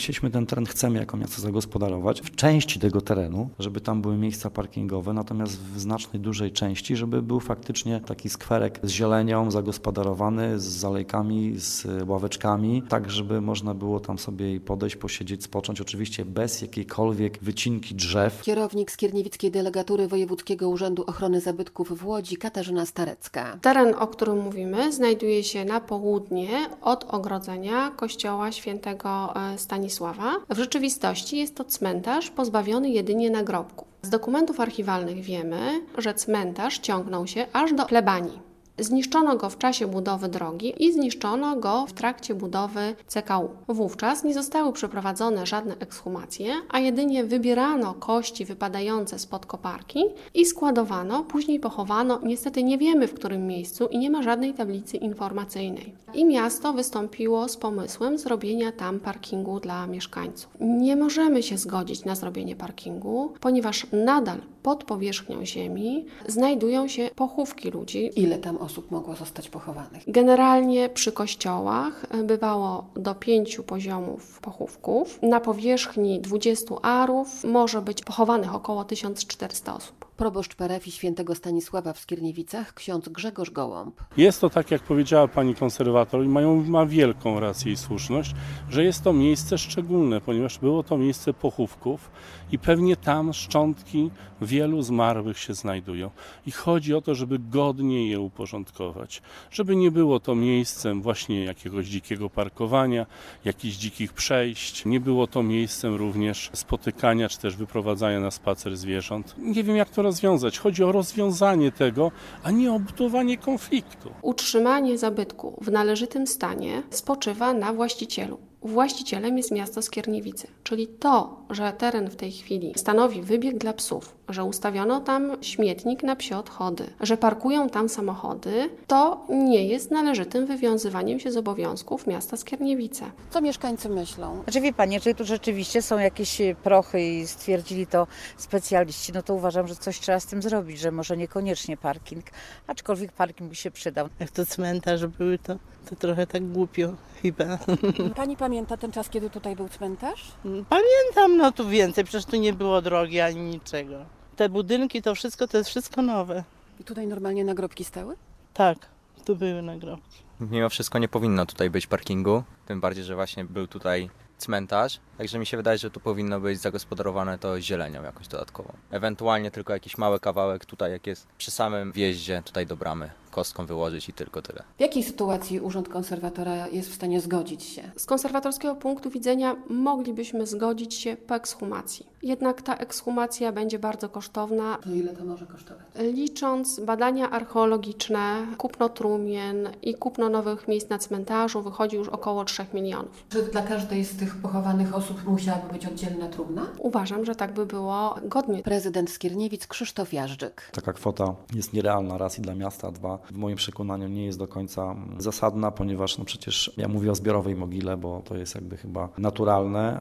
chcieliśmy ten teren, chcemy jako miasto zagospodarować w części tego terenu, żeby tam były miejsca parkingowe, natomiast w znacznej, dużej części, żeby był faktycznie taki skwerek z zielenią, zagospodarowany, z zalejkami, z ławeczkami, tak żeby można było tam sobie podejść, posiedzieć, spocząć, oczywiście bez jakiejkolwiek wycinki drzew. Kierownik Skierniewickiej Delegatury Wojewódzkiego Urzędu Ochrony Zabytków w Łodzi, Katarzyna Starecka. Teren, o którym mówimy, znajduje się na południe od ogrodzenia kościoła świętego Stanisława. W rzeczywistości jest to cmentarz pozbawiony jedynie nagrobków. Z dokumentów archiwalnych wiemy, że cmentarz ciągnął się aż do plebanii. Zniszczono go w czasie budowy drogi i zniszczono go w trakcie budowy CKU. Wówczas nie zostały przeprowadzone żadne ekshumacje, a jedynie wybierano kości wypadające spod koparki i składowano, później pochowano. Niestety nie wiemy, w którym miejscu i nie ma żadnej tablicy informacyjnej. I miasto wystąpiło z pomysłem zrobienia tam parkingu dla mieszkańców. Nie możemy się zgodzić na zrobienie parkingu, ponieważ nadal pod powierzchnią ziemi znajdują się pochówki ludzi. Ile tam osób mogło zostać pochowanych? Generalnie przy kościołach bywało do 5 poziomów pochówków. Na powierzchni 20 arów może być pochowanych około 1400 osób. Proboszcz parafii świętego Stanisława w Skierniewicach, ksiądz Grzegorz Gołąb. Jest to tak, jak powiedziała pani konserwator i ma wielką rację i słuszność, że jest to miejsce szczególne, ponieważ było to miejsce pochówków i pewnie tam szczątki wielu zmarłych się znajdują. I chodzi o to, żeby godnie je uporządkować, żeby nie było to miejscem właśnie jakiegoś dzikiego parkowania, jakichś dzikich przejść, nie było to miejscem również spotykania czy też wyprowadzania na spacer zwierząt. Nie wiem, jak to rozwiązać. Chodzi o rozwiązanie tego, a nie o budowanie konfliktu. Utrzymanie zabytku w należytym stanie spoczywa na właścicielu. Właścicielem jest miasto Skierniewice, czyli to, że teren w tej chwili stanowi wybieg dla psów, że ustawiono tam śmietnik na psie odchody, że parkują tam samochody, to nie jest należytym wywiązywaniem się z obowiązków miasta Skierniewice. Co mieszkańcy myślą? Znaczy wie pani, jeżeli tu rzeczywiście są jakieś prochy i stwierdzili to specjaliści, no to uważam, że coś trzeba z tym zrobić, że może niekoniecznie parking, aczkolwiek parking by się przydał. Jak to cmentarze były, to trochę tak głupio chyba. Pani pamięta ten czas, kiedy tutaj był cmentarz? Pamiętam, no tu więcej, przecież tu nie było drogi ani niczego. Te budynki, to jest wszystko nowe. I tutaj normalnie nagrobki stały? Tak, tu były nagrobki. Mimo wszystko nie powinno tutaj być parkingu, tym bardziej, że właśnie był tutaj cmentarz, także mi się wydaje, że tu powinno być zagospodarowane to zielenią jakoś dodatkową. Ewentualnie tylko jakiś mały kawałek tutaj, jak jest przy samym wjeździe tutaj do bramy, kostką wyłożyć i tylko tyle. W jakiej sytuacji Urząd Konserwatora jest w stanie zgodzić się? Z konserwatorskiego punktu widzenia moglibyśmy zgodzić się po ekshumacji. Jednak ta ekshumacja będzie bardzo kosztowna. To ile to może kosztować? Licząc badania archeologiczne, kupno trumien i kupno nowych miejsc na cmentarzu, wychodzi już około 3 milionów. Czy dla każdej z tych pochowanych osób musiałaby być oddzielna trumna? Uważam, że tak by było godnie. Prezydent Skierniewic Krzysztof Jażdżyk. Taka kwota jest nierealna, raz i dla miasta, dwa w moim przekonaniu nie jest do końca zasadna, ponieważ przecież ja mówię o zbiorowej mogile, bo to jest jakby chyba naturalne.